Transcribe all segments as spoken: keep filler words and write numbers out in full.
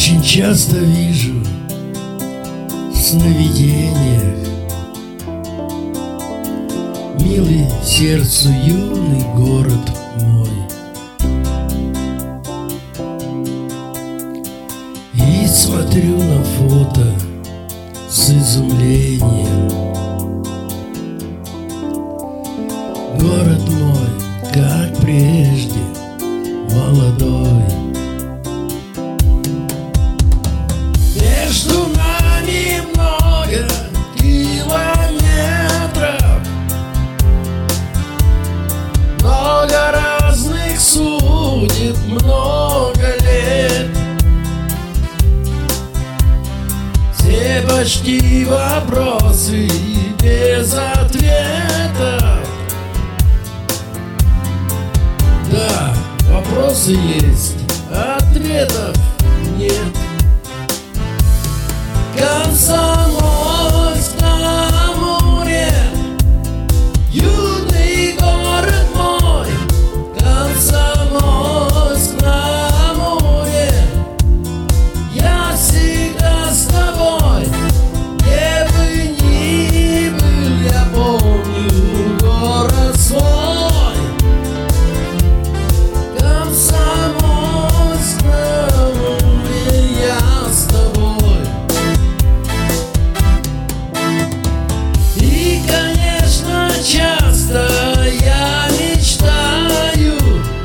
Очень часто вижу в сновидениях милый сердцу юный город мой. И смотрю на фото с изумлением. Город мой, как прежде, молодой. Между нами много километров, много разных судеб, много лет. Все почти вопросы без ответа. Да, вопросы есть, ответов нет. Комсомольск на Амуре, юный город мой. Комсомольск на Амуре, я всегда с тобой. Где бы ни был, я помню город свой. Комсомольск на Амуре, я с тобой. Часто я мечтаю,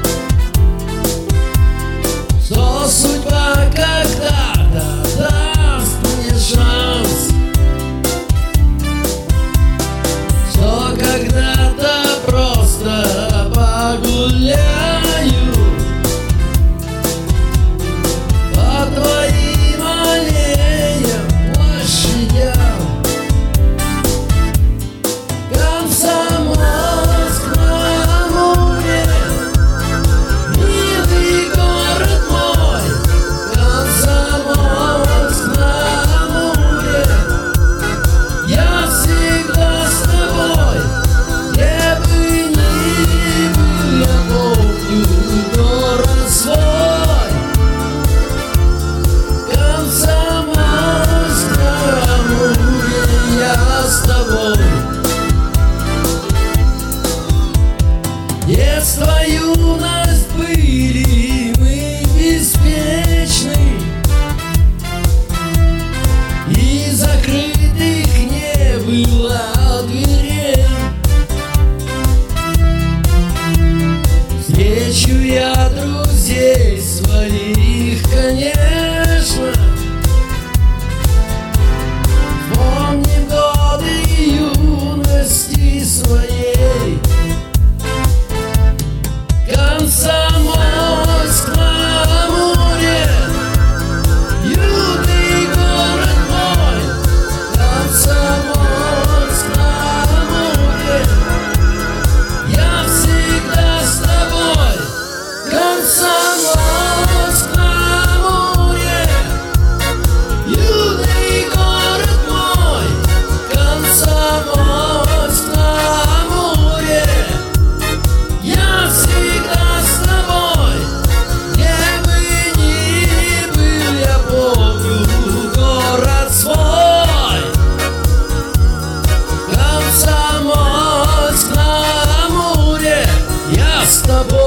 что судьба когда-то даст мне шанс, что когда-то просто погуляю по твоим аллеям, площадям. Комсомольск на Амуре, милый город мой. Комсомольск на Амуре, я всегда с тобой. Где бы ни был, я помню город свой. Комсомольск на Амуре, я с тобой. Детство, юность были мы беспечны, и закрытых не было дверей. Встречу я друзей своих, конечно. Помним годы юности своей. Комсомольск на Амуре, юный город мой. Комсомольск на Амуре, я всегда с тобой. Комсомольск на Амуре, юный город мой. Комсомольск на Амуре, я всегда с тобой. Где бы ни был, я помню город свой. Комсомольск на Амуре, я с тобой.